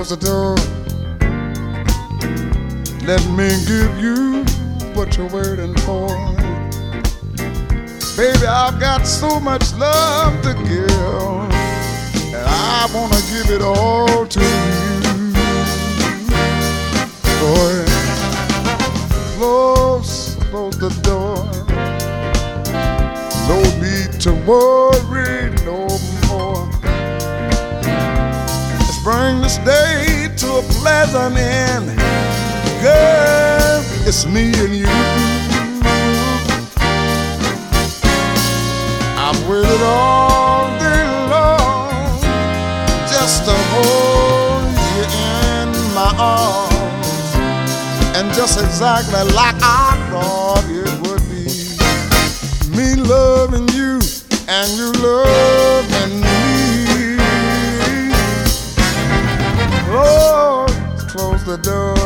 close the door. Let me give you what you're waiting for. Baby, I've got so much love to give, and I wanna give it all to you. Go ahead. Close the door. No need to worry no more. Let's bring this day to a pleasant end. Girl, it's me and you. I've waited all day long just to hold you in my arms, and just exactly like I thought it would be. Me loving you and you loving me. Oh, close the door.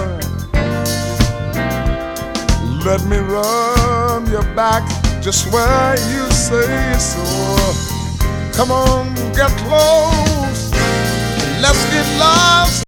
Let me rub your back just where you say so. Come on, get close. Let's get lost.